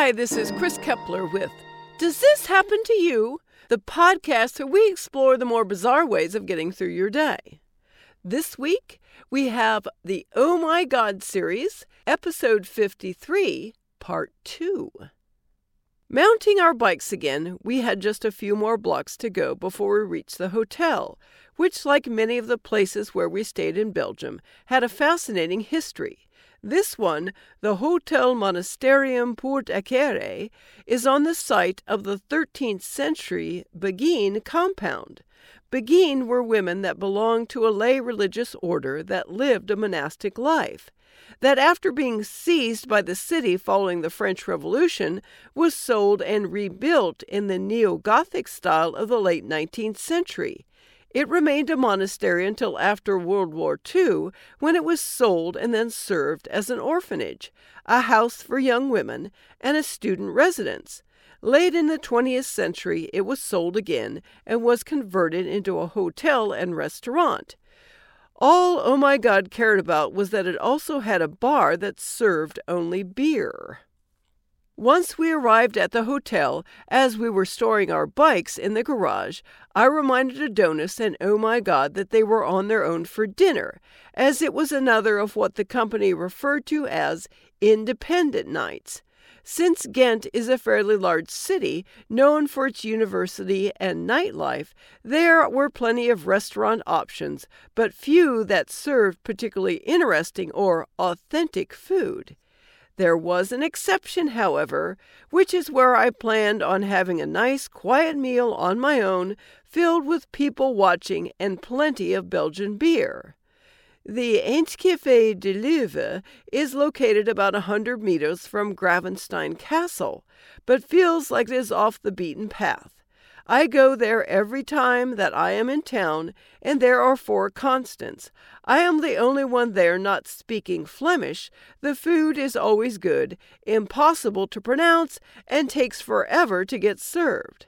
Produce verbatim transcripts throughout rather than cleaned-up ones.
Hi, this is Chris Kepler with Does This Happen to You? The podcast where we explore the more bizarre ways of getting through your day. This week, we have the Oh My God series, episode fifty-three, part two. Mounting our bikes again, we had just a few more blocks to go before we reached the hotel, which, like many of the places where we stayed in Belgium, had a fascinating history. This one, the Hotel Monasterium Poort Acquéré, is on the site of the thirteenth century Béguine compound. Béguines were women that belonged to a lay religious order that lived a monastic life, that after being seized by the city following the French Revolution, was sold and rebuilt in the neo-Gothic style of the late nineteenth century. It remained a monastery until after World War Two, when it was sold and then served as an orphanage, a house for young women, and a student residence. Late in the twentieth century, it was sold again and was converted into a hotel and restaurant. All Oh My God cared about was that it also had a bar that served only beer. Once we arrived at the hotel, as we were storing our bikes in the garage, I reminded Adonis and Oh My God that they were on their own for dinner, as it was another of what the company referred to as independent nights. Since Ghent is a fairly large city, known for its university and nightlife, there were plenty of restaurant options, but few that served particularly interesting or authentic food. There was an exception, however, which is where I planned on having a nice, quiet meal on my own, filled with people watching and plenty of Belgian beer. The Eindcafé de Leuven is located about a hundred meters from Gravenstein Castle, but feels like it is off the beaten path. I go there every time that I am in town, and there are four constants. I am the only one there not speaking Flemish. The food is always good, impossible to pronounce, and takes forever to get served.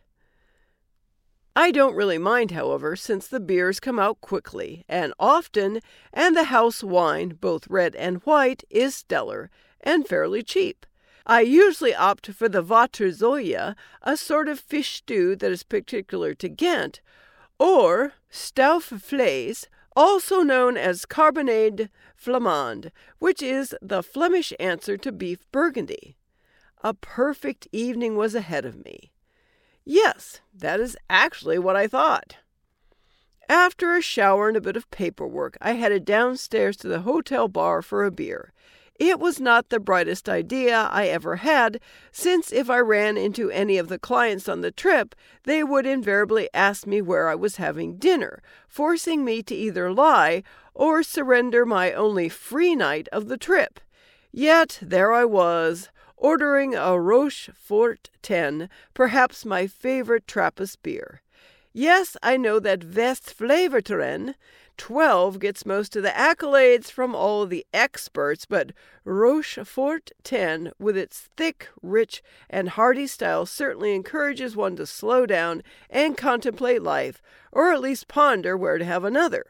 I don't really mind, however, since the beers come out quickly and often, and the house wine, both red and white, is stellar and fairly cheap. I usually opt for the Waterzooi, a sort of fish stew that is particular to Ghent, or Stoufvlees, also known as Carbonade Flamande, which is the Flemish answer to beef burgundy. A perfect evening was ahead of me. Yes, that is actually what I thought. After a shower and a bit of paperwork, I headed downstairs to the hotel bar for a beer. It was not the brightest idea I ever had, since if I ran into any of the clients on the trip, they would invariably ask me where I was having dinner, forcing me to either lie or surrender my only free night of the trip. Yet there I was, ordering a Rochefort ten, perhaps my favorite Trappist beer. Yes, I know that Westvleteren twelve gets most of the accolades from all the experts, but Rochefort ten, with its thick, rich, and hearty style, certainly encourages one to slow down and contemplate life, or at least ponder where to have another.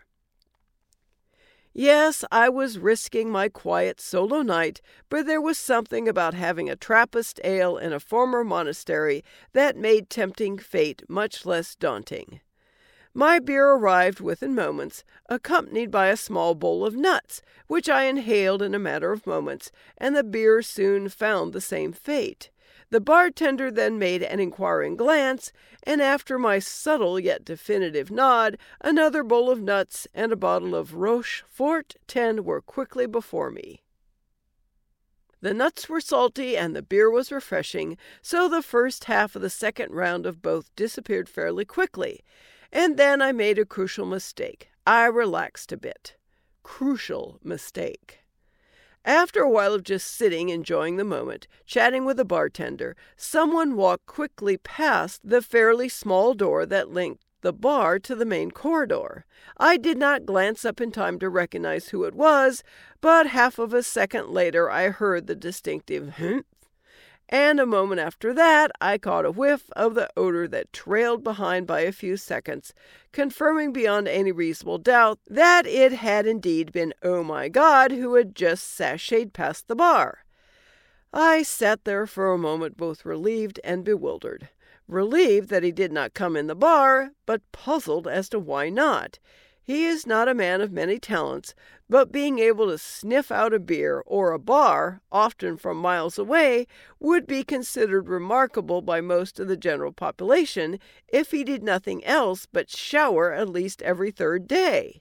Yes, I was risking my quiet solo night, but there was something about having a Trappist ale in a former monastery that made tempting fate much less daunting. My beer arrived within moments, accompanied by a small bowl of nuts, which I inhaled in a matter of moments, and the beer soon found the same fate. The bartender then made an inquiring glance, and after my subtle yet definitive nod, another bowl of nuts and a bottle of Rochefort ten were quickly before me. The nuts were salty and the beer was refreshing, so the first half of the second round of both disappeared fairly quickly. And then I made a crucial mistake. I relaxed a bit. Crucial mistake. After a while of just sitting, enjoying the moment, chatting with the bartender, someone walked quickly past the fairly small door that linked the bar to the main corridor. I did not glance up in time to recognize who it was, but half of a second later I heard the distinctive humph, and a moment after that I caught a whiff of the odor that trailed behind by a few seconds, confirming beyond any reasonable doubt that it had indeed been Oh My God who had just sashayed past the bar. I sat there for a moment both relieved and bewildered. Relieved that he did not come in the bar, but puzzled as to why not. He is not a man of many talents, but being able to sniff out a beer or a bar, often from miles away, would be considered remarkable by most of the general population if he did nothing else but shower at least every third day.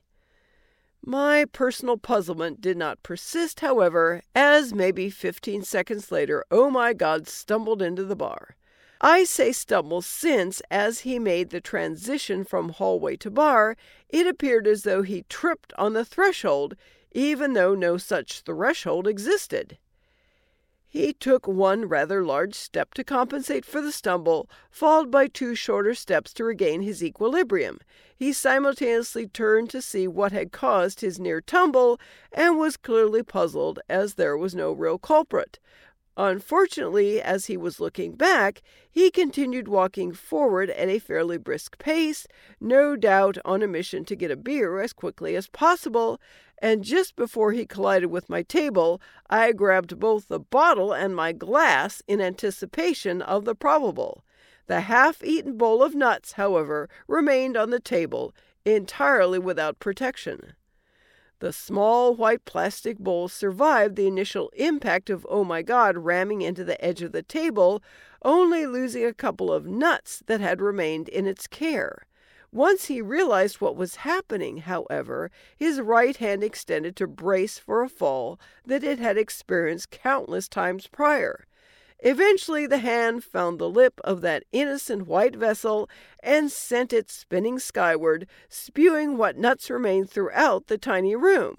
My personal puzzlement did not persist, however, as maybe fifteen seconds later, Oh My God stumbled into the bar. I say stumble since, as he made the transition from hallway to bar, it appeared as though he tripped on the threshold, even though no such threshold existed. He took one rather large step to compensate for the stumble, followed by two shorter steps to regain his equilibrium. He simultaneously turned to see what had caused his near tumble, and was clearly puzzled, as there was no real culprit. Unfortunately, as he was looking back, he continued walking forward at a fairly brisk pace, no doubt on a mission to get a beer as quickly as possible, and just before he collided with my table, I grabbed both the bottle and my glass in anticipation of the probable. The half-eaten bowl of nuts, however, remained on the table, entirely without protection. The small white plastic bowl survived the initial impact of Oh My God ramming into the edge of the table, only losing a couple of nuts that had remained in its care. Once he realized what was happening, however, his right hand extended to brace for a fall that it had experienced countless times prior. Eventually the hand found the lip of that innocent white vessel and sent it spinning skyward, spewing what nuts remained throughout the tiny room.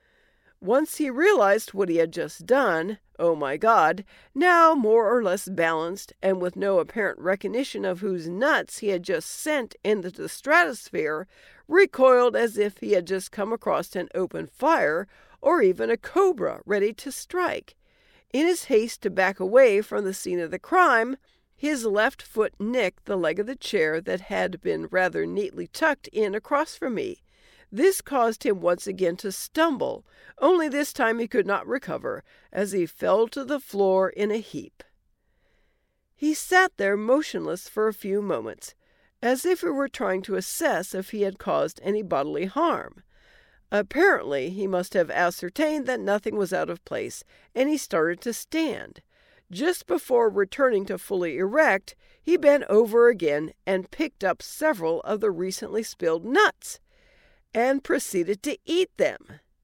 Once he realized what he had just done, Oh My God, now more or less balanced and with no apparent recognition of whose nuts he had just sent into the stratosphere, recoiled as if he had just come across an open fire or even a cobra ready to strike. In his haste to back away from the scene of the crime, his left foot nicked the leg of the chair that had been rather neatly tucked in across from me. This caused him once again to stumble, only this time he could not recover, as he fell to the floor in a heap. He sat there motionless for a few moments, as if he were trying to assess if he had caused any bodily harm. Apparently, he must have ascertained that nothing was out of place, and he started to stand. Just before returning to fully erect, he bent over again and picked up several of the recently spilled nuts, and proceeded to eat them.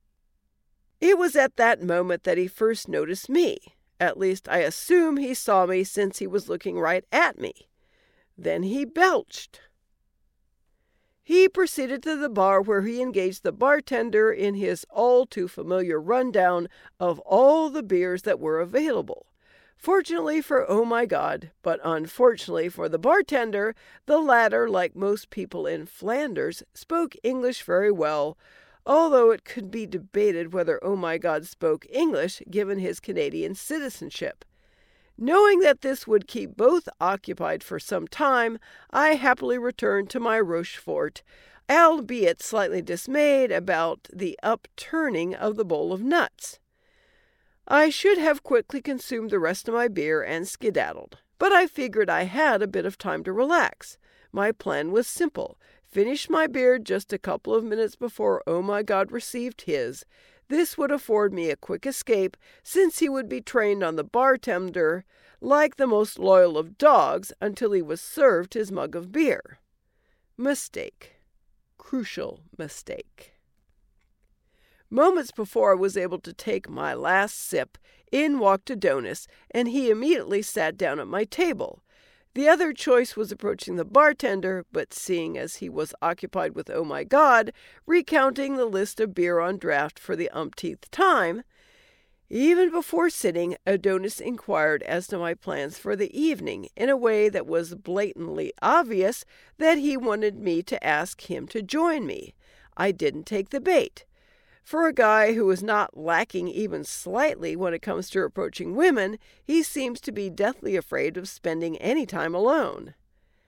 It was at that moment that he first noticed me. At least I assume he saw me, since he was looking right at me. Then he belched. He proceeded to the bar, where he engaged the bartender in his all-too-familiar rundown of all the beers that were available. Fortunately for Oh My God, but unfortunately for the bartender, the latter, like most people in Flanders, spoke English very well, although it could be debated whether Oh My God spoke English given his Canadian citizenship. Knowing that this would keep both occupied for some time, I happily returned to my Rochefort, albeit slightly dismayed about the upturning of the bowl of nuts. I should have quickly consumed the rest of my beer and skedaddled, but I figured I had a bit of time to relax. My plan was simple: finish my beer just a couple of minutes before Oh My God received his. This would afford me a quick escape, since he would be trained on the bartender like the most loyal of dogs until he was served his mug of beer. Mistake. Crucial mistake. Moments before I was able to take my last sip, in walked Adonis, and he immediately sat down at my table. The other choice was approaching the bartender, but seeing as he was occupied with Oh My God, recounting the list of beer on draft for the umpteenth time, even before sitting, Adonis inquired as to my plans for the evening in a way that was blatantly obvious that he wanted me to ask him to join me. I didn't take the bait. For a guy who is not lacking even slightly when it comes to approaching women, he seems to be deathly afraid of spending any time alone.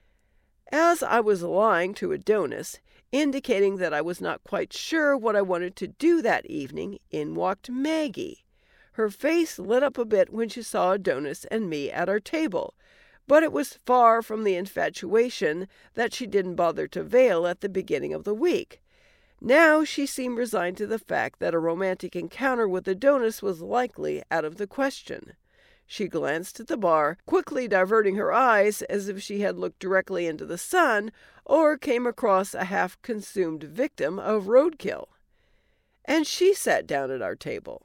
As I was lying to Adonis, indicating that I was not quite sure what I wanted to do that evening, in walked Maggie. Her face lit up a bit when she saw Adonis and me at our table, but it was far from the infatuation that she didn't bother to veil at the beginning of the week. Now she seemed resigned to the fact that a romantic encounter with Adonis was likely out of the question. She glanced at the bar, quickly diverting her eyes as if she had looked directly into the sun or came across a half-consumed victim of roadkill. And she sat down at our table.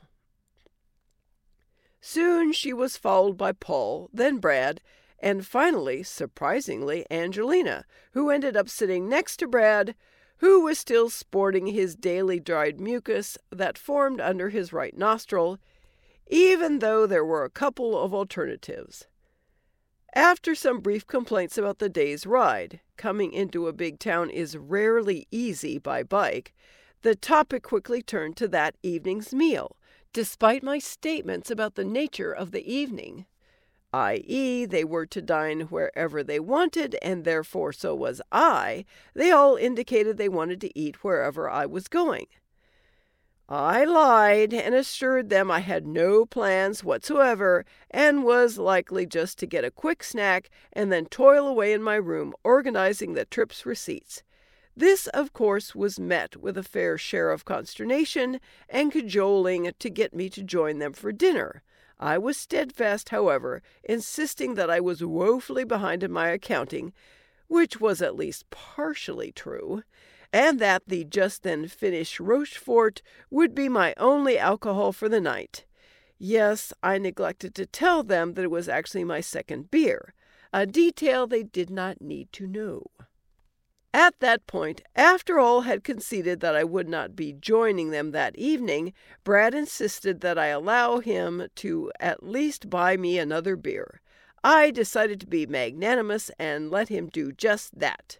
Soon she was followed by Paul, then Brad, and finally, surprisingly, Angelina, who ended up sitting next to Brad, who was still sporting his daily dried mucus that formed under his right nostril, even though there were a couple of alternatives. After some brief complaints about the day's ride, coming into a big town is rarely easy by bike, the topic quickly turned to that evening's meal, despite my statements about the nature of the evening, that is, they were to dine wherever they wanted, and therefore so was I. They all indicated they wanted to eat wherever I was going. I lied and assured them I had no plans whatsoever and was likely just to get a quick snack and then toil away in my room organizing the trip's receipts. This, of course, was met with a fair share of consternation and cajoling to get me to join them for dinner. I was steadfast, however, insisting that I was woefully behind in my accounting, which was at least partially true, and that the just then finished Rochefort would be my only alcohol for the night. Yes, I neglected to tell them that it was actually my second beer, a detail they did not need to know. At that point, after all had conceded that I would not be joining them that evening, Brad insisted that I allow him to at least buy me another beer. I decided to be magnanimous and let him do just that.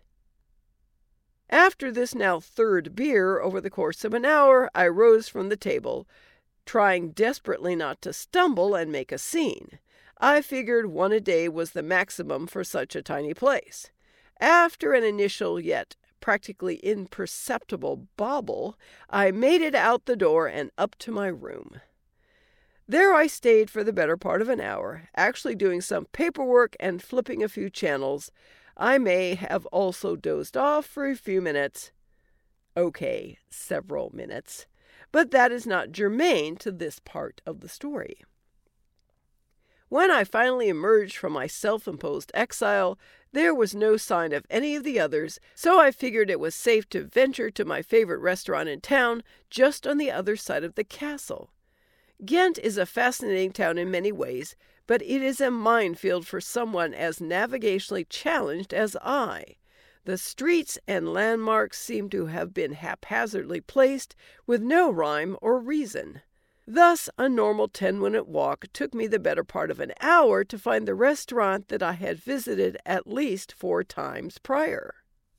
After this now third beer over the course of an hour, I rose from the table, trying desperately not to stumble and make a scene. I figured one a day was the maximum for such a tiny place. After an initial yet practically imperceptible bobble, I made it out the door and up to my room. There I stayed for the better part of an hour, actually doing some paperwork and flipping a few channels. I may have also dozed off for a few minutes. Okay, several minutes. But that is not germane to this part of the story. When I finally emerged from my self-imposed exile, there was no sign of any of the others, so I figured it was safe to venture to my favorite restaurant in town, just on the other side of the castle. Ghent is a fascinating town in many ways, but it is a minefield for someone as navigationally challenged as I. The streets and landmarks seem to have been haphazardly placed, with no rhyme or reason. Thus, a normal ten-minute walk took me the better part of an hour to find the restaurant that I had visited at least four times prior.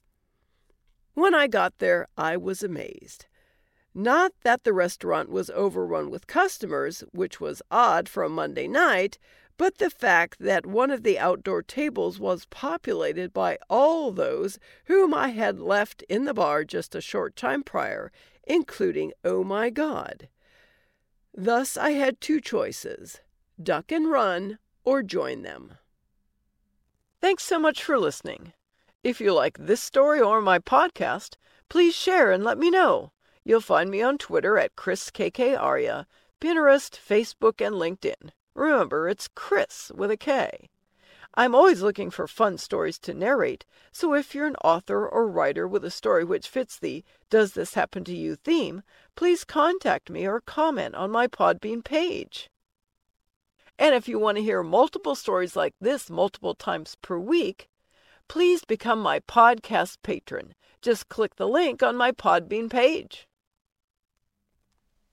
When I got there, I was amazed. Not that the restaurant was overrun with customers, which was odd for a Monday night, but the fact that one of the outdoor tables was populated by all those whom I had left in the bar just a short time prior, including Oh My God. Thus I had two choices, duck and run or join them. Thanks so much for listening. If you like this story or my podcast, please share and let me know. You'll find me on Twitter at Chris K K Arya, Pinterest, Facebook, and LinkedIn. Remember, it's Chris with a K. I'm always looking for fun stories to narrate, so if you're an author or writer with a story which fits the Does This Happen to You theme, please contact me or comment on my Podbean page. And if you want to hear multiple stories like this multiple times per week, please become my podcast patron. Just click the link on my Podbean page.